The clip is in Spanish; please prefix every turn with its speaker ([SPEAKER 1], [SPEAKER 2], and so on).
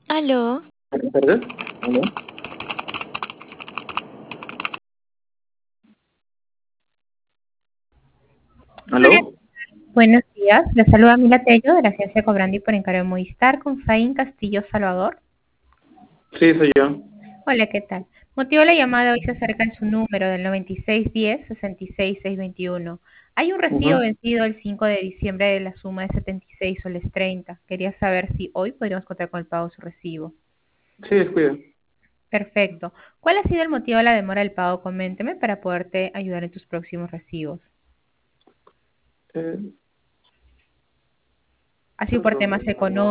[SPEAKER 1] Aló,
[SPEAKER 2] Buenas tardes. Hola.
[SPEAKER 3] Hola,
[SPEAKER 2] ¿Aló?
[SPEAKER 3] buenos días. Les saluda Mila Tello de la agencia Cobrandi por encargo de Movistar con Zain Castillo Salvador.
[SPEAKER 2] Sí, soy yo.
[SPEAKER 3] Hola, ¿qué tal? Motivo de la llamada hoy se acerca en su número del 9610-66621. Hay un recibo
[SPEAKER 2] Ujú.
[SPEAKER 3] vencido el 5 de diciembre de la suma de 76 soles 30. Quería saber si hoy podríamos contar con el pago de su recibo.
[SPEAKER 2] Sí, descuida.
[SPEAKER 3] Perfecto. ¿Cuál ha sido el motivo de la demora del pago? Coménteme para poderte ayudar en tus próximos recibos.
[SPEAKER 2] Eh,
[SPEAKER 3] ¿Ha sido por temas económicos?